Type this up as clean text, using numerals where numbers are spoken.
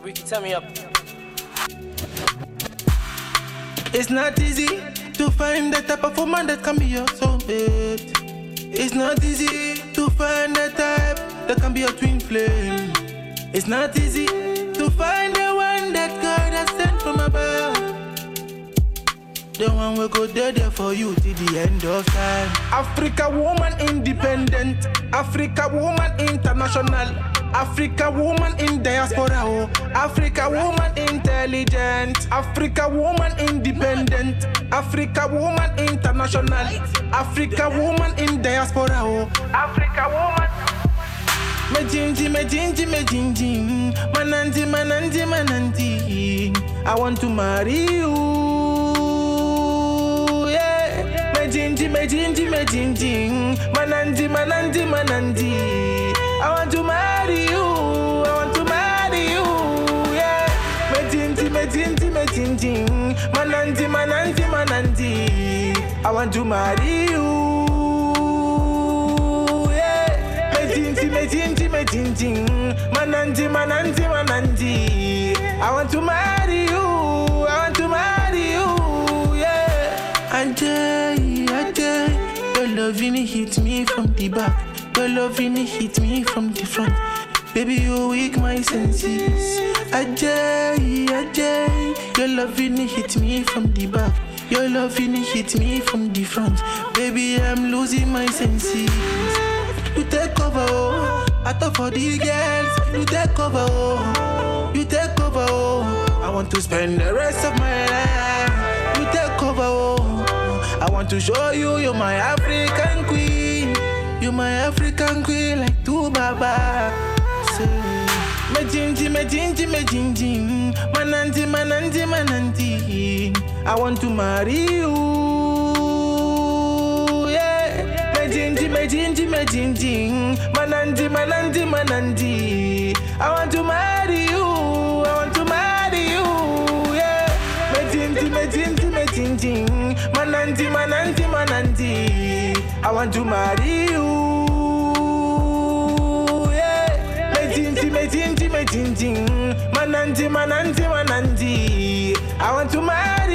Ricky, turn me up. It's not easy to find the type of woman that can be your soulmate. It's not easy to find the type that can be your twin flame. It's not easy to find the one that God has sent from above. The one will go there for you till the end of time. Africa woman independent, Africa woman international, Africa woman in diaspora, oh. Africa woman intelligent, Africa woman independent, Africa woman international, Africa woman in diaspora, oh. Africa woman. Mananti, I want to marry you. Yeah. Mananti, I want to marry you. I want to marry you. Yeah. Mananti, I want to marry you. Mananti, I want to marry you. I want to marry you, yeah. Ajay, your loving hit me from the back. Your loving hit me from the front. Baby, you wake my senses. Ajay, your loving hit me from the back. Your loving hit me from the front. Baby, I'm losing my senses. You take over, oh. I thought for the girls. You take over, oh. You take over, oh. I want to spend the rest of my life. You take over, oh. I want to show you you're my African queen. You're my African queen like two baba. Say, Mananti, I want to marry you. Mananti, I want to marry you. I want to marry you, yeah. Mananti, I want to marry you, yeah. Mananti, I want to marry